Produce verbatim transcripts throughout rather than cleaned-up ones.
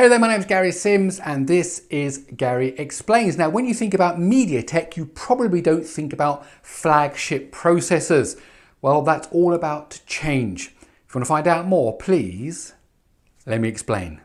Hey there, my name is Gary Sims and this is Gary Explains. Now, when you think about MediaTek, you probably don't think about flagship processors. Well, that's all about to change. If you want to find out more, please let me explain.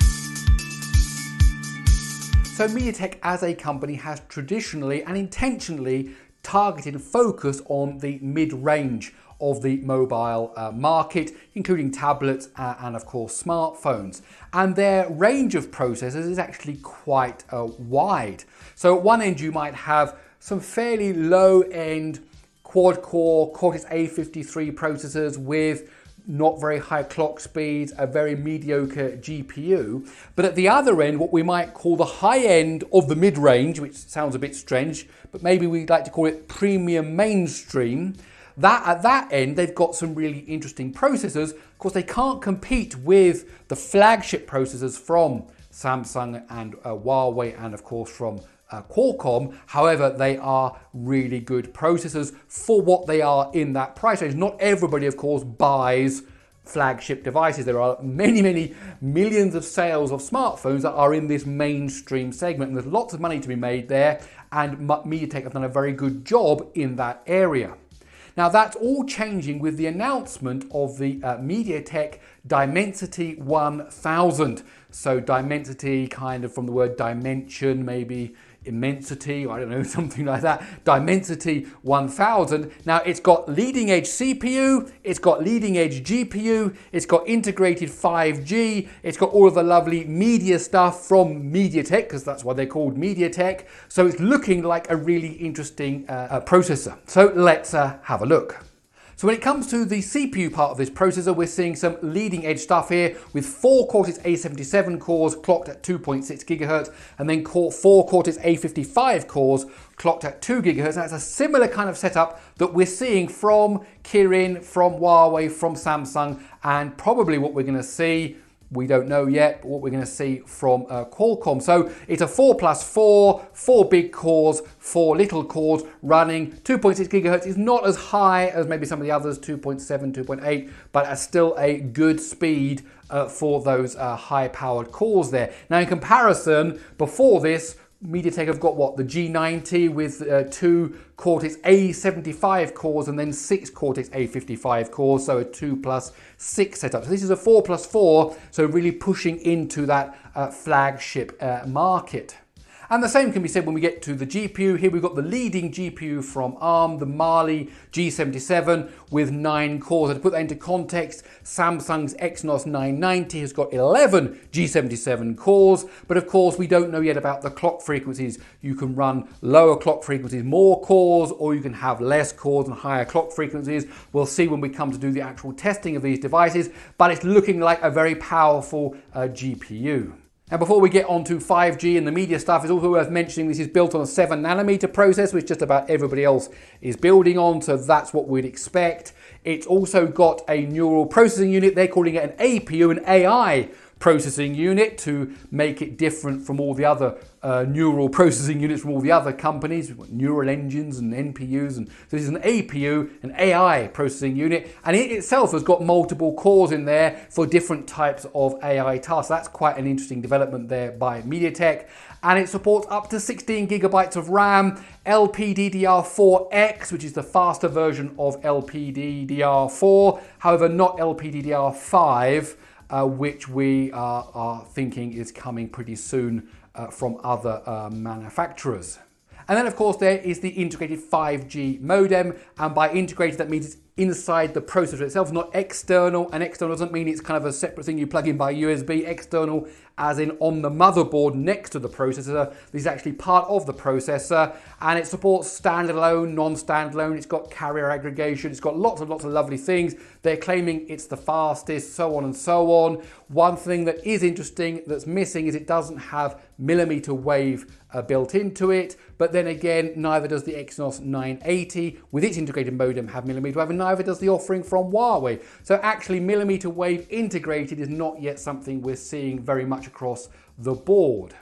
So MediaTek as a company has traditionally and intentionally targeted and focused on the mid-range of the mobile uh, market, including tablets uh, and of course smartphones. And their range of processors is actually quite uh, wide. So at one end you might have some fairly low-end quad-core Cortex A fifty-three processors with not very high clock speeds, a very mediocre G P U. But at the other end, what we might call the high end of the mid-range, which sounds a bit strange, but maybe we'd like to call it premium mainstream. That at that end, they've got some really interesting processors. Of course, they can't compete with the flagship processors from Samsung and uh, Huawei, and of course from uh, Qualcomm. However, they are really good processors for what they are in that price range. Not everybody, of course, buys flagship devices. There are many, many millions of sales of smartphones that are in this mainstream segment, and there's lots of money to be made there, and MediaTek have done a very good job in that area. Now that's all changing with the announcement of the uh, MediaTek Dimensity one thousand. So Dimensity, kind of from the word dimension, maybe immensity, or I don't know, something like that. Dimensity one thousand. Now it's got leading edge C P U, it's got leading edge G P U, it's got integrated five G, it's got all of the lovely media stuff from MediaTek, because that's why they're called MediaTek. So it's looking like a really interesting uh, uh, processor. So let's uh, have a look. So when it comes to the C P U part of this processor, we're seeing some leading edge stuff here with four Cortex A seventy-seven cores clocked at two point six gigahertz, and then four Cortex A fifty-five cores clocked at two gigahertz. That's a similar kind of setup that we're seeing from Kirin, from Huawei, from Samsung, and probably what we're going to see, we don't know yet, but what we're going to see from uh, Qualcomm. So it's a four plus four, four big cores, four little cores running. two point six gigahertz is not as high as maybe some of the others, two point seven, two point eight, but it's still a good speed uh, for those uh, high-powered cores there. Now in comparison, before this, MediaTek have got what, the G ninety with uh, two Cortex A seventy-five cores and then six Cortex A fifty-five cores, so a two plus six setup. So this is a four plus four, so really pushing into that uh, flagship uh, market. And the same can be said when we get to the G P U. Here we've got the leading G P U from ARM, the Mali G seventy-seven with nine cores. And to put that into context, Samsung's Exynos nine ninety has got eleven G seventy-seven cores. But of course, we don't know yet about the clock frequencies. You can run lower clock frequencies, more cores, or you can have less cores and higher clock frequencies. We'll see when we come to do the actual testing of these devices, but it's looking like a very powerful uh, G P U. Now before we get on to five G and the media stuff, it's also worth mentioning this is built on a seven nanometer process, which just about everybody else is building on, so that's what we'd expect. It's also got a neural processing unit. They're calling it an A P U, an A I processing unit, to make it different from all the other uh, neural processing units from all the other companies. We've got neural engines and N P Us, and so this is an A P U, an A I processing unit, and it itself has got multiple cores in there for different types of A I tasks. That's quite an interesting development there by MediaTek, and it supports up to sixteen gigabytes of RAM, L P D D R four X, which is the faster version of L P D D R four, however not L P D D R five, Uh, which we uh, are thinking is coming pretty soon uh, from other uh, manufacturers. And then of course there is the integrated five G modem, and by integrated that means it's inside the processor itself, not external, and external doesn't mean it's kind of a separate thing you plug in by U S B. External as in on the motherboard next to the processor. This is actually part of the processor, and it supports standalone, non-standalone, it's got carrier aggregation, it's got lots and lots of lovely things. They're claiming it's the fastest, so on and so on. One thing that is interesting that's missing is it doesn't have millimeter wave uh, built into it, but then again, neither does the Exynos nine eighty with its integrated modem have millimeter wave, and neither does the offering from Huawei. So actually millimeter wave integrated is not yet something we're seeing very much across the board.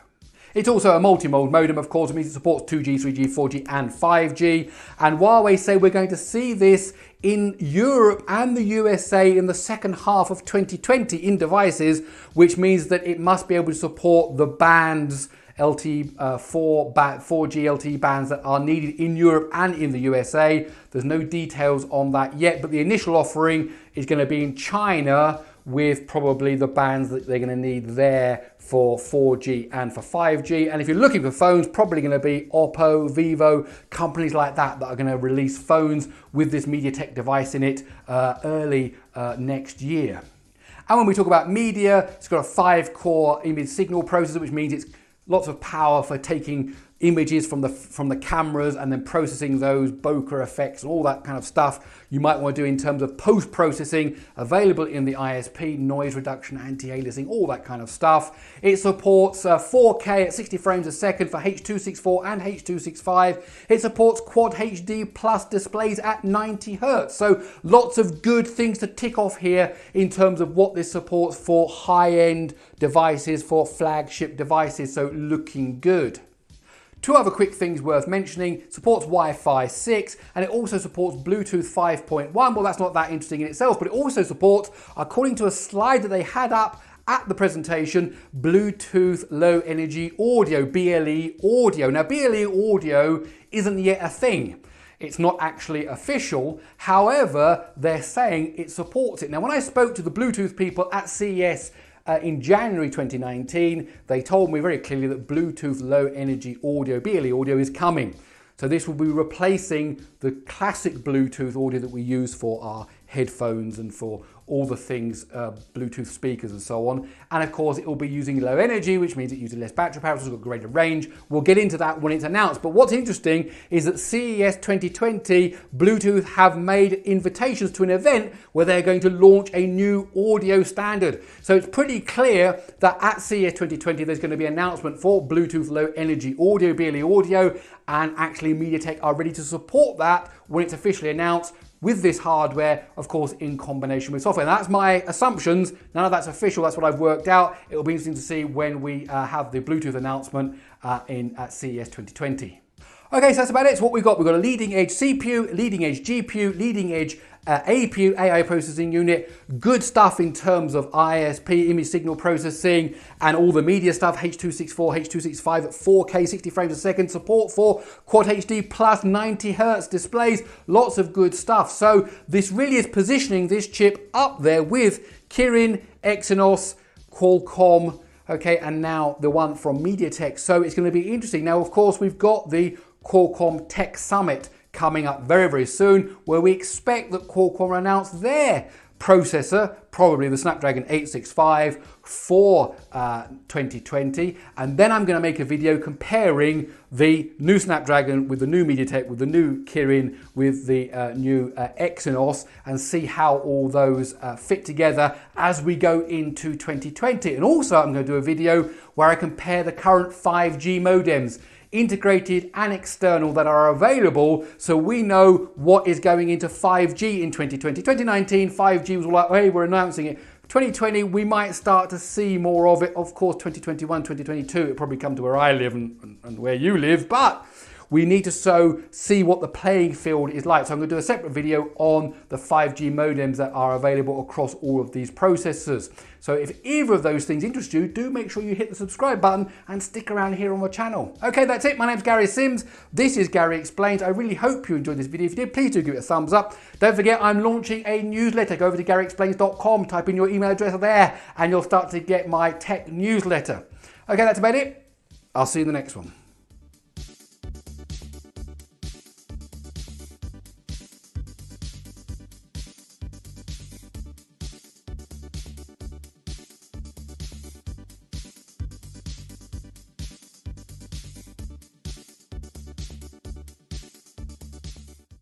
It's also a multi-mode modem, of course. It means it supports two G, three G, four G and five G. And Huawei say we're going to see this in Europe and the U S A in the second half of twenty twenty in devices, which means that it must be able to support the bands, L T E uh, four, four G L T E bands that are needed in Europe and in the U S A. There's no details on that yet, but the initial offering is going to be in China with probably the bands that they're going to need there for four G and for five G. And if you're looking for phones, probably going to be Oppo, Vivo, companies like that that are going to release phones with this MediaTek device in it uh, early uh, next year. And when we talk about media, it's got a five core image signal processor, which means it's lots of power for taking images from the from the cameras and then processing those, bokeh effects and all that kind of stuff you might want to do in terms of post-processing, available in the I S P, noise reduction, anti-aliasing, all that kind of stuff. It supports uh, four K at sixty frames a second for H two sixty-four and H two sixty-five. It supports Quad H D plus displays at ninety hertz. So lots of good things to tick off here in terms of what this supports for high-end devices, for flagship devices, so looking good. Two other quick things worth mentioning: supports Wi-Fi six and it also supports Bluetooth five point one. Well, that's not that interesting in itself, but it also supports, according to a slide that they had up at the presentation, Bluetooth Low Energy Audio, B L E audio. Now, B L E audio isn't yet a thing. It's not actually official. However, they're saying it supports it. Now, when I spoke to the Bluetooth people at C E S Uh, in January twenty nineteen, they told me very clearly that Bluetooth Low Energy Audio, B L E audio, is coming. So this will be replacing the classic Bluetooth audio that we use for our headphones and for all the things, uh, Bluetooth speakers and so on. And of course, it will be using low energy, which means it uses less battery power, so it's got greater range. We'll get into that when it's announced. But what's interesting is that C E S twenty twenty, Bluetooth have made invitations to an event where they're going to launch a new audio standard. So it's pretty clear that at C E S twenty twenty, there's going to be an announcement for Bluetooth Low Energy Audio, B L E audio, and actually MediaTek are ready to support that when it's officially announced, with this hardware, of course, in combination with software. And that's my assumptions. None of that's official. That's what I've worked out. It'll be interesting to see when we uh, have the Bluetooth announcement uh, in at C E S twenty twenty. Okay, so that's about it. So what we've got, we've got a leading edge C P U, leading edge G P U, leading edge uh, A P U, A I processing unit, good stuff in terms of I S P, image signal processing, and all the media stuff, H two sixty-four, H two sixty-five at four K, sixty frames a second, support for Quad H D plus ninety hertz displays, lots of good stuff. So this really is positioning this chip up there with Kirin, Exynos, Qualcomm, okay, and now the one from MediaTek. So it's going to be interesting. Now, of course, we've got the Qualcomm Tech Summit coming up very, very soon, where we expect that Qualcomm will announce their processor, probably the Snapdragon eight sixty-five for uh, twenty twenty. And then I'm going to make a video comparing the new Snapdragon with the new MediaTek, with the new Kirin, with the uh, new uh, Exynos, and see how all those uh, fit together as we go into twenty twenty. And also I'm going to do a video where I compare the current five G modems, integrated and external, that are available, so we know what is going into five G in twenty twenty. twenty nineteen, five G was all like, hey, we're announcing it. twenty twenty, we might start to see more of it. Of course, twenty twenty-one, twenty twenty-two, it'll probably come to where I live and, and, and where you live, but we need to so see what the playing field is like. So I'm going to do a separate video on the five G modems that are available across all of these processors. So if either of those things interest you, do make sure you hit the subscribe button and stick around here on the channel. Okay, that's it. My name's Gary Sims. This is Gary Explains. I really hope you enjoyed this video. If you did, please do give it a thumbs up. Don't forget, I'm launching a newsletter. Go over to gary explains dot com, type in your email address there, and you'll start to get my tech newsletter. Okay, that's about it. I'll see you in the next one.